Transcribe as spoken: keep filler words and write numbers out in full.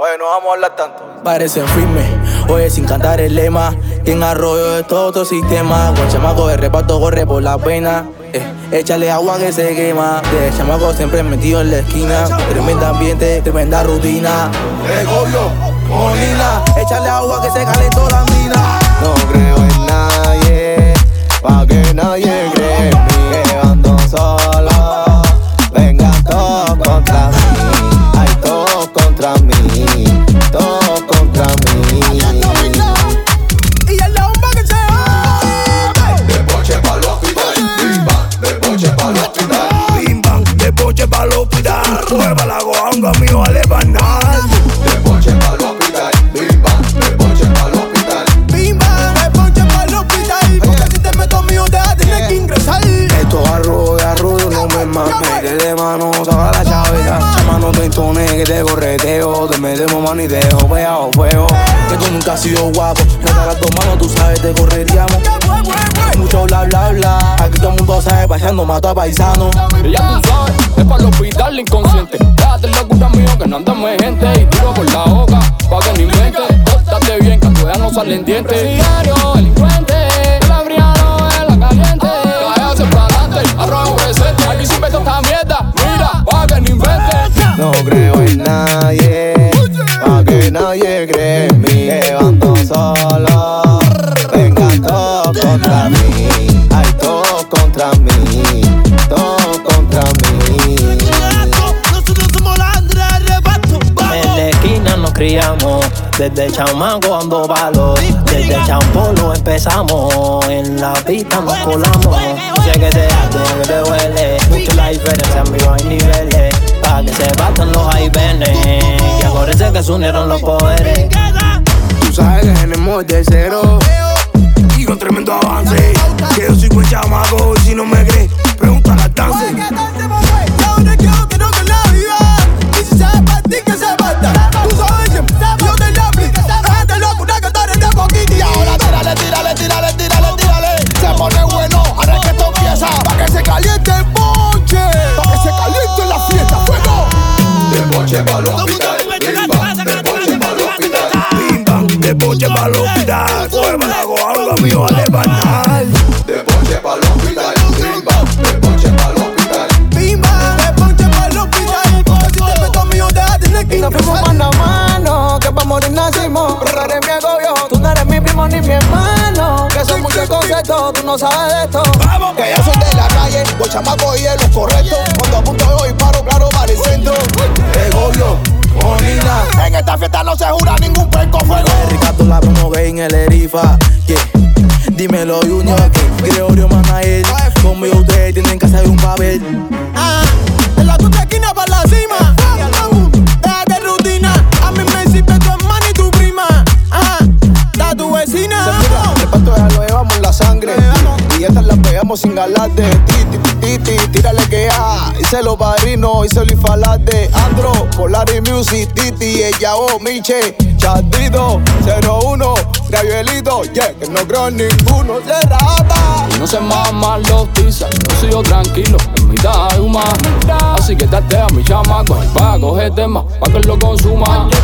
Oye, no vamos a hablar tanto. Parecen firmes, oye, sin cantar el lema. Que en arroyo de todo tu sistema. Con chamaco de reparto corre por la pena. Eh, échale agua que se quema. De chamaco siempre metido en la esquina. Tremenda ambiente, tremenda rutina. Gregorio, Molina, échale agua que se calentó la mina. No creo en nadie, pa' que nadie cree en mí. Que ando solo, vengan todos contra mí. Hay todos contra mí, todos contra mí. Y el bomba que se va. De boche pa'l hospital, bim bam. De boche pa'l hospital, Bim bam, de boche pa'l hospital. Mueva la goanga mío a lebanar. de boche pa'l hospital, bim bam. De boche pa'l hospital. Bim bam, de boche pa'l hospital. Porque si te meto mío te vas a tener que ingresar. Esto arroyo de arroyo, no me mames. Que de mano, saca la chaveta. Chama, no te entones, que te correteo. Te metemos mano y te dejo pegado fuego. Que tú nunca has sido guapo. Reta las dos manos, tú sabes, te correteamos. Mucho bla bla bla. Aquí todo el mundo sabe, paseando mato a paisano. Y ya tú sabes, es para el hospital inconsciente. Déjate la cura mío que no andamos de gente. Y tiro por la boca, pa' que no invente. Pórtate bien, que a tu edad no salen dientes. Presidiario, delincuente, el abriano es la caliente. Cállate para adelante, arrojo presente. Aquí se inventa esta mierda, mira, pa' que no invente. No creo en nadie, pa' que nadie cree en mí. Que ando solo, vengan todos contra mí. Hay todos contra mí, todos contra mí. Nosotros somos la Andrea Rebato. En la esquina nos criamos, desde chamaco ando palo, desde champolo empezamos, en la pista nos colamos. Sé que te hace, que te duele, mucho la diferencia, amigo, hay niveles, pa' que se batan los vaivenes, y acuérdense que se unieron los poderes. Tú sabes que tenemos de cero Y con tremendo avance. Que yo soy buen chamaco. Si no me crees, pregúntale al dance. Y ahora quiero que no te la vida. Y si sabes para ti que se falta. Tú sabes siempre, yo te la aplico. Déjate locura que tú eres de poquito. Y ahora tírale, tírale, tírale, tírale, tírale. Se pone bueno, ahora es que esto empieza. Pa' que se caliente el boche. Pa' que se caliente la fiesta, fuego. De boche pa'l hospital, bim bam. De boche pa'l hospital, Bim bam, de boche pa'l hospital. Mueva la goanga mío a lebanar. de boche pa'l hospital, bim bam. De boche pa'l hospital. Bim bam, de boche pa'l hospital. Porque si te meto mío te vas a tener que Y nos fuimos ingresar. mano a mano, que pa' morir nacimos. Tú no eres mi agobio, tú no eres mi primo ni mi hermano. Que son muchos conceptos, tú no sabes de esto. Vamos, Que yo soy de la calle, voy chamaco y es lo correcto. Cuando apunto voy paro, claro, para el centro. Gregorio, Molina. en esta fiesta no se jura ningún puerco fuego. Ricardo la promover en el Erifa. Yeah. Dímelo, Junior. Que Gregorio Manael. Conmigo ustedes tienen que hacer un papel. Ah, en la tuya esquina para la cima. Déjate rutina. A mí me sirve tu hermana y tu prima. Ajá, da tu vecina. El pato ya lo llevamos en la sangre. Y estas las pegamos sin alarde. Titi, titi, tírale que ya. Hice los padrinos, hice el infalate. Andro, Polari Music, Titi, ella o Miche. Chatito, cero uno, Gabrielito, yeah, que no creo en ninguno. Se rata. Y no se maman los tizas, yo soy yo tranquilo, en mitad de humano. Así que date a mi chamaco, pa' coger temas, pa' que lo consuman.